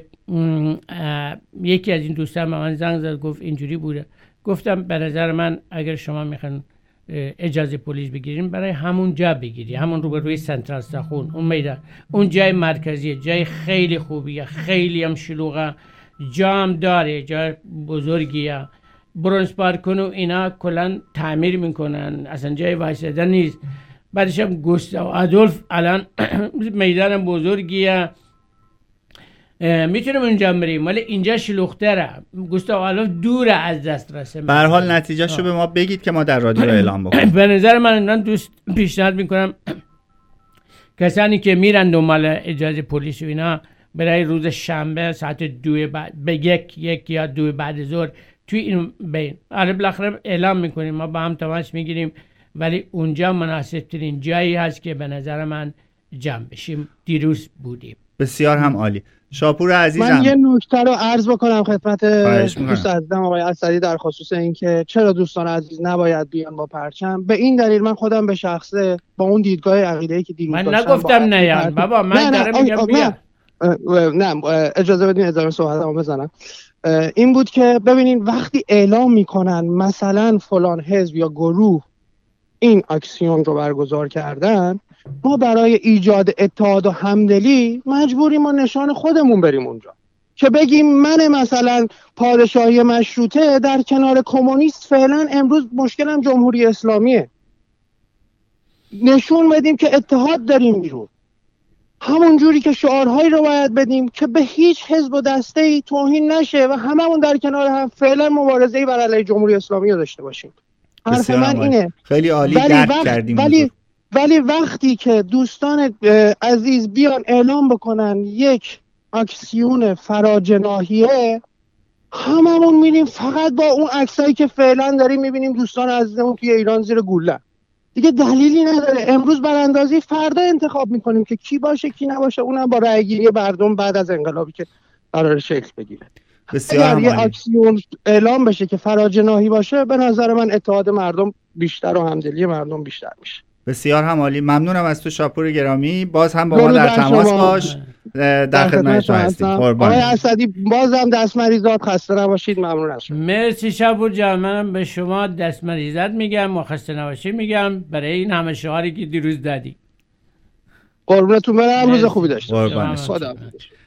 یکی از این دوستان به من زنگ زد، گفت اینجوری بوده. گفتم به نظر من اگر شما میخواین اجازه پلیس بگیریم برای همون جا بگیری، همون رو به روی سنترال استخون، اون میدان، اون جای مرکزیه، جای خیلی خوبیه، خیلی هم شلوغه، جا هم داره، جای بزرگیه. برونز پارکون و اینا کلن تعمیر میکنن، اصلا جای وایسادن نیست. بعدش هم گوستاو آدولف الان میدان بزرگیه، میتونیم اونجا بریم، ولی اینجا شلوغ‌تره. گوستاو آدولف دوره از دسترس. به هر حال نتیجهشو به ما بگید که ما در رادیو اعلام بکنیم. به نظر من من دوست پیشنهاد میکنم کسانی که میرن دنبال اجازه پلیس و اینا برای روز شنبه ساعت دو بعد به یک یک یا دو بعد ظهر توی این بین، آره بالاخره اعلام میکنیم، ما با هم تماس میگیریم، ولی اونجا مناسب ترین جایی هست که به نظر من جمع بشیم. دیروز بودیم. بسیار هم عالی. شاپور عزیزم، من یه نکته رو عرض بکنم خدمت دوست عزیزم آقای اسدی در خصوص اینکه چرا دوستان عزیز نباید بیان با پرچم. به این دلیل من خودم به شخصه با اون دیدگاه عقیده‌ای که دیروز من نگفتم نیان بابا، من دارم میگم بیا. نه اجازه بدین ادامه صحبتمو بزنم. این بود که ببینین وقتی اعلام میکنن مثلا فلان حزب یا گروه این اکسیون رو برگزار کردن، ما برای ایجاد اتحاد و همدلی مجبوریم ما نشان خودمون بریم اونجا که بگیم من مثلا پادشاهی مشروطه در کنار کمونیست، فعلا امروز مشکلم جمهوری اسلامیه، نشون بدیم که اتحاد داریم بیرون. همون جوری که شعارهایی رو باید بدیم که به هیچ حزب و دسته‌ای توهین نشه و هممون در کنار هم فعلا مبارزه‌ای بر علیه جمهوری اسلامی رو داشته باشیم. حرف من اینه. خیلی عالی درک وقت کردیم. ولی ولی وقتی که دوستان عزیز بیان اعلام بکنن یک اکسیون فراجناحیه، هممون میریم فقط با اون عکسایی که فعلا داریم میبینیم دوستان عزیزمون توی ایران زیر گوله. دیگه دلیلی نداره. امروز براندازی، فردا انتخاب میکنیم که کی باشه کی نباشه، اونم با رأی گیری مردم بعد از انقلابی که قرار شکل بگیره. بسیار اگر یه اکسیون اعلام بشه که فراجناحی باشه، به نظر من اتحاد مردم بیشتر و همدلی مردم بیشتر میشه. بسیار هم عالی. ممنونم از تو شاپور گرامی. باز هم با ما در تماس باش، در, در خدمت شما هستیم. آقای اسدی بازم دست مریضات خسته نباشید. ممنون از شما. مرسی شاپور جان. منم به شما دست مریضات میگم و خسته نباشید میگم برای این همه شعاری که دیروز دادی. قربونتون برم. روز خوبی داشته باشید. خدا.